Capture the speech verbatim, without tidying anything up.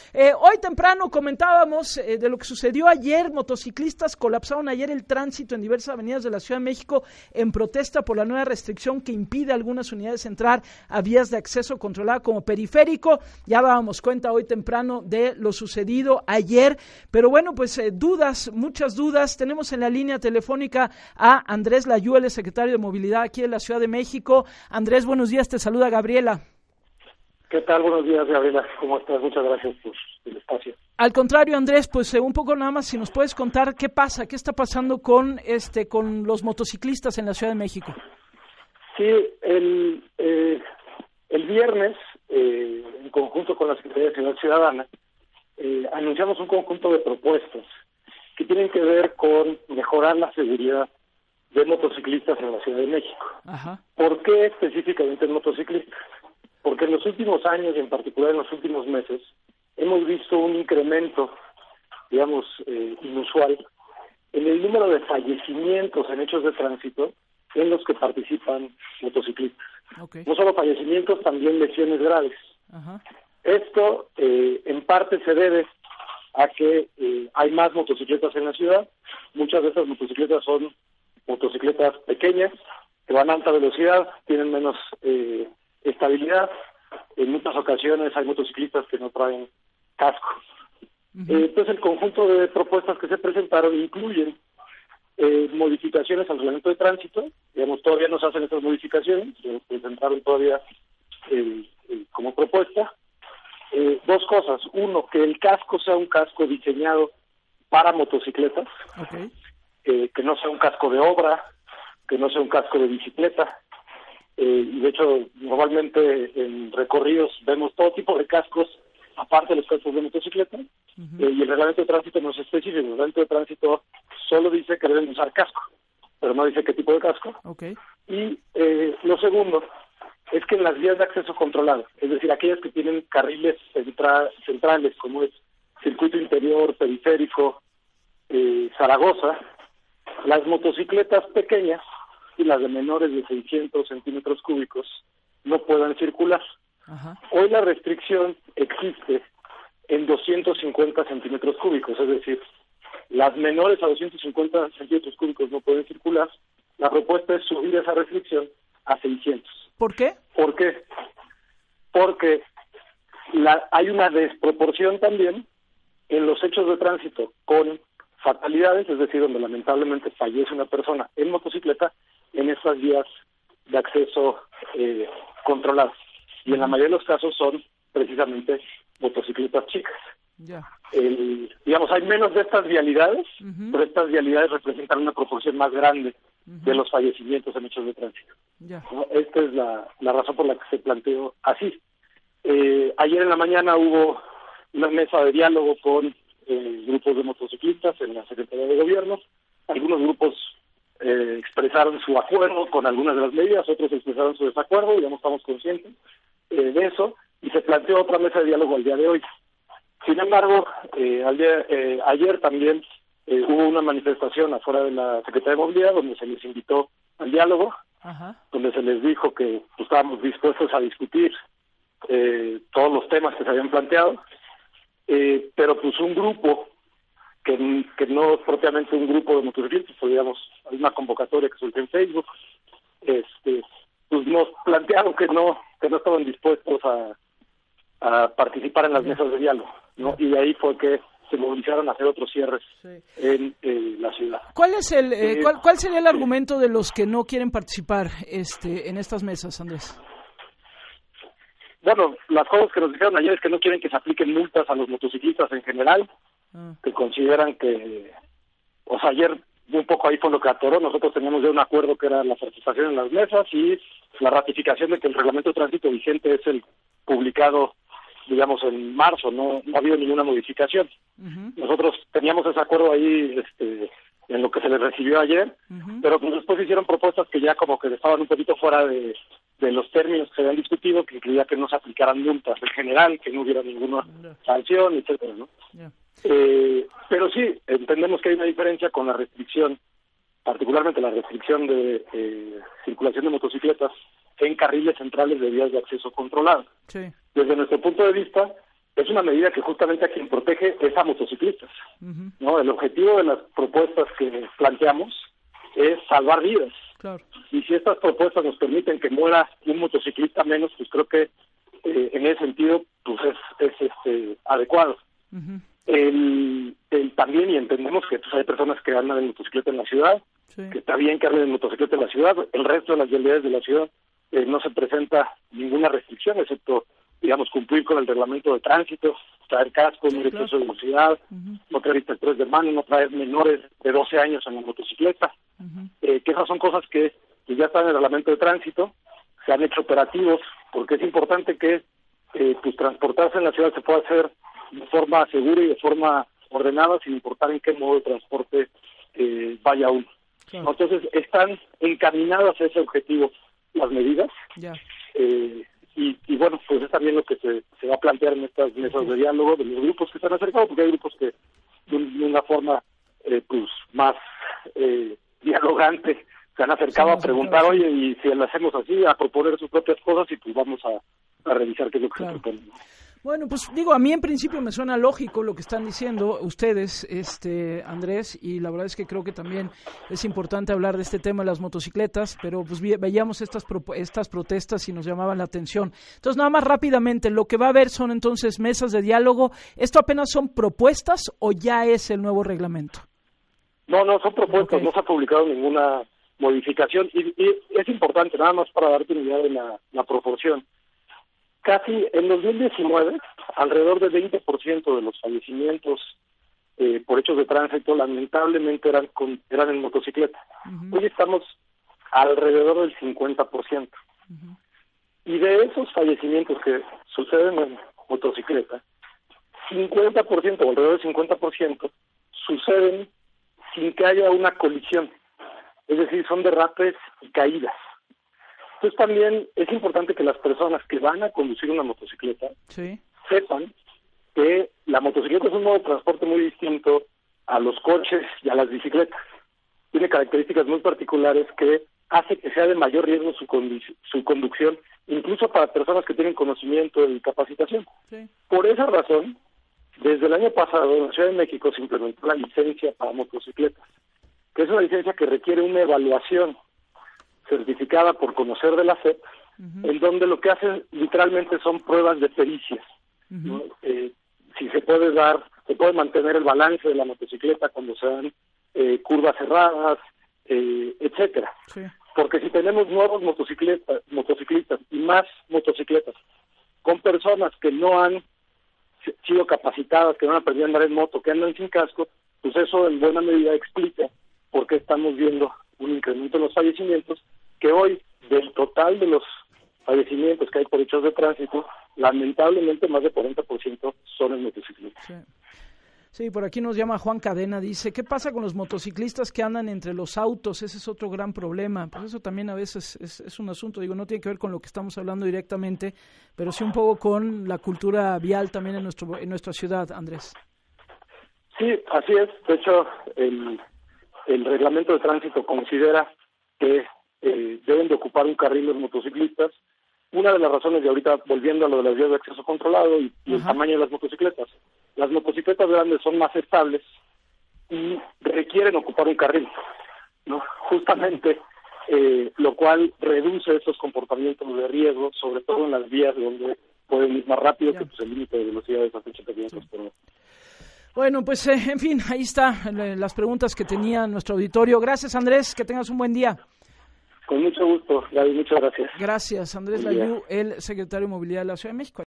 Eh, hoy temprano comentábamos eh, de lo que sucedió ayer. Motociclistas colapsaron ayer el tránsito en diversas avenidas de la Ciudad de México en protesta por la nueva restricción que impide a algunas unidades entrar a vías de acceso controlada como periférico. Ya dábamos cuenta hoy temprano de lo sucedido ayer, pero bueno, pues eh, dudas, muchas dudas. Tenemos en la línea telefónica a Andrés Layú, el secretario de Movilidad aquí en la Ciudad de México. Andrés, buenos días, te saluda Gabriela. ¿Qué tal? Buenos días, Gabriela. ¿Cómo estás? Muchas gracias por el espacio. Al contrario, Andrés, pues eh, un poco nada más, si nos puedes contar qué pasa, qué está pasando con este con los motociclistas en la Ciudad de México. Sí, el, eh, el viernes, eh, en conjunto con la Secretaría de Seguridad Ciudadana, eh, anunciamos un conjunto de propuestas que tienen que ver con mejorar la seguridad de motociclistas en la Ciudad de México. Ajá. ¿Por qué específicamente en motociclistas? Porque en los últimos años, y en particular en los últimos meses, hemos visto un incremento, digamos, eh, inusual en el número de fallecimientos en hechos de tránsito en los que participan motociclistas. Okay. No solo fallecimientos, también lesiones graves. Ajá. Esto, eh, en parte, se debe a que eh, hay más motocicletas en la ciudad. Muchas de estas motocicletas son motocicletas pequeñas, que van a alta velocidad, tienen menos eh, estabilidad. En muchas ocasiones hay motociclistas que no traen casco. Uh-huh. Eh, entonces el conjunto de propuestas que se presentaron incluyen eh, modificaciones al reglamento de tránsito. Digamos, todavía no se hacen estas modificaciones, se presentaron todavía eh, eh, como propuesta. Eh, dos cosas: uno, que el casco sea un casco diseñado para motocicletas. Okay. Eh, que no sea un casco de obra, que no sea un casco de bicicleta. Eh, y de hecho, normalmente en recorridos vemos todo tipo de cascos, aparte de los cascos de motocicleta, uh-huh. eh, y el reglamento de tránsito no es específico. El reglamento de tránsito solo dice que deben usar casco, pero no dice qué tipo de casco. Okay. Y eh, lo segundo es que en las vías de acceso controlado, es decir, aquellas que tienen carriles centra- centrales, como es circuito interior, periférico, eh, Zaragoza, las motocicletas pequeñas y las de menores de seiscientos centímetros cúbicos no puedan circular. Ajá. Hoy la restricción existe en doscientos cincuenta centímetros cúbicos, es decir, las menores a doscientos cincuenta centímetros cúbicos no pueden circular. La propuesta es subir esa restricción a seiscientos. ¿Por qué? ¿Por qué? Porque la, hay una desproporción también en los hechos de tránsito con fatalidades, es decir, donde lamentablemente fallece una persona en motocicleta, en estas vías de acceso eh, controladas. Y en la mayoría de los casos son precisamente motocicletas chicas. Yeah. El, digamos, hay menos de estas vialidades, uh-huh. pero estas vialidades representan una proporción más grande uh-huh. de los fallecimientos en hechos de tránsito. Yeah. ¿No? Esta es la, la razón por la que se planteó así. Eh, ayer en la mañana hubo una mesa de diálogo con eh, grupos de motociclistas en la Secretaría de Gobierno. Algunos grupos eh, expresaron su acuerdo con algunas de las medidas, otros expresaron su desacuerdo, digamos, estamos conscientes eh, de eso, y se planteó otra mesa de diálogo al día de hoy. Sin embargo, eh, al día, eh, ayer también eh, hubo una manifestación afuera de la Secretaría de Movilidad donde se les invitó al diálogo, Ajá. donde se les dijo que pues, estábamos dispuestos a discutir eh, todos los temas que se habían planteado, eh, pero pues un grupo que, que no es propiamente un grupo de motociclistas, pues, digamos, hay una convocatoria que solté en Facebook, este, pues nos plantearon que no que no estaban dispuestos a, a participar en las mesas de diálogo, ¿no? Y de ahí fue que se movilizaron a hacer otros cierres sí. en eh, la ciudad. ¿Cuál es el eh, eh, cuál, cuál sería el argumento de los que no quieren participar este en estas mesas, Andrés? Bueno, las cosas que nos dijeron ayer es que no quieren que se apliquen multas a los motociclistas en general, ah. que consideran que, o sea, ayer un poco ahí fue lo que atoró. Nosotros teníamos ya un acuerdo que era la participación en las mesas y la ratificación de que el reglamento de tránsito vigente es el publicado, digamos, en marzo. No, no ha habido ninguna modificación. Uh-huh. Nosotros teníamos ese acuerdo ahí este, en lo que se les recibió ayer, uh-huh. pero pues después hicieron propuestas que ya como que estaban un poquito fuera de, de los términos que se habían discutido, que incluía que no se aplicaran multas en general, que no hubiera ninguna yeah. sanción, etcétera, ¿no? Yeah. Eh, pero sí, entendemos que hay una diferencia con la restricción, particularmente la restricción de eh, circulación de motocicletas en carriles centrales de vías de acceso controlado. Sí. Desde nuestro punto de vista, es una medida que justamente a quien protege es a motociclistas, uh-huh. ¿no? El objetivo de las propuestas que planteamos es salvar vidas. Claro. Y si estas propuestas nos permiten que muera un motociclista menos, pues creo que eh, en ese sentido pues es, es este adecuado. Uh-huh. El, el también, y entendemos que pues, hay personas que andan en motocicleta en la ciudad, sí. que está bien que anden en motocicleta en la ciudad, el resto de las vialidades de la ciudad eh, no se presenta ninguna restricción, excepto, digamos, cumplir con el reglamento de tránsito, traer casco, sí, no ir exceso de velocidad, uh-huh. no traer inspectores de mano, no traer menores de doce años en la motocicleta, uh-huh. eh, que esas son cosas que, que ya están en el reglamento de tránsito, se han hecho operativos, porque es importante que eh, pues transportarse en la ciudad se pueda hacer de forma segura y de forma ordenada, sin importar en qué modo de transporte eh, vaya uno. Claro. Entonces, están encaminadas a ese objetivo las medidas, yeah. eh, y, y bueno, pues es también lo que se, se va a plantear en estas mesas de diálogo de los grupos que están acercados, porque hay grupos que de, un, de una forma eh, pues más eh, dialogante se han acercado sí, a preguntar, oye, y si lo hacemos así, a proponer sus propias cosas, y pues vamos a, a revisar qué es lo que claro. se propone. Bueno, pues digo, a mí en principio me suena lógico lo que están diciendo ustedes, este Andrés, y la verdad es que creo que también es importante hablar de este tema de las motocicletas, pero pues veíamos estas pro, estas protestas y nos llamaban la atención. Entonces, nada más rápidamente, lo que va a haber son entonces mesas de diálogo. ¿Esto apenas son propuestas o ya es el nuevo reglamento? No, no, son propuestas, okay. No se ha publicado ninguna modificación, y, y es importante, nada más para darte una idea de la, la proporción. Casi en dos mil diecinueve, alrededor del veinte por ciento de los fallecimientos eh, por hechos de tránsito lamentablemente eran con, eran en motocicleta. Uh-huh. Hoy estamos alrededor del cincuenta por ciento. Uh-huh. Y de esos fallecimientos que suceden en motocicleta, cincuenta por ciento o alrededor del cincuenta por ciento suceden sin que haya una colisión. Es decir, son derrapes y caídas. Entonces también es importante que las personas que van a conducir una motocicleta sí. sepan que la motocicleta es un modo de transporte muy distinto a los coches y a las bicicletas. Tiene características muy particulares que hace que sea de mayor riesgo su, condu- su conducción, incluso para personas que tienen conocimiento y capacitación. Sí. Por esa razón, desde el año pasado en la Ciudad de México se implementó la licencia para motocicletas, que es una licencia que requiere una evaluación certificada por conocer de la S E P, uh-huh. en donde lo que hacen literalmente son pruebas de pericia, uh-huh. ¿no? Eh, si se puede dar, se puede mantener el balance de la motocicleta cuando se dan eh, curvas cerradas, eh, etcétera. Sí. Porque si tenemos nuevos motocicletas, motociclistas y más motocicletas con personas que no han sido capacitadas, que no han aprendido a andar en moto, que andan sin casco, pues eso en buena medida explica por qué estamos viendo un incremento en los fallecimientos, que hoy, del total de los fallecimientos que hay por hechos de tránsito, lamentablemente más del cuarenta por ciento son en motocicletas. Sí. Sí, por aquí nos llama Juan Cadena, dice, ¿qué pasa con los motociclistas que andan entre los autos? Ese es otro gran problema. Pues eso también a veces es, es un asunto, digo, no tiene que ver con lo que estamos hablando directamente, pero sí un poco con la cultura vial también en nuestro en nuestra ciudad, Andrés. Sí, así es. De hecho, el, el reglamento de tránsito considera que eh, deben de ocupar un carril los motociclistas. Una de las razones, de ahorita volviendo a lo de las vías de acceso controlado y, y el tamaño de las motocicletas, las motocicletas grandes son más estables y requieren ocupar un carril, ¿no? Justamente, eh, lo cual reduce esos comportamientos de riesgo, sobre todo en las vías donde pueden ir más rápido, ya. que pues, el límite de velocidad es a ochenta kilómetros por hora. Bueno, pues eh, en fin, ahí está eh, las preguntas que tenía nuestro auditorio. Gracias, Andrés, que tengas un buen día. Con mucho gusto, Gaby, muchas gracias. Gracias, Andrés Layú, el secretario de Movilidad de la Ciudad de México.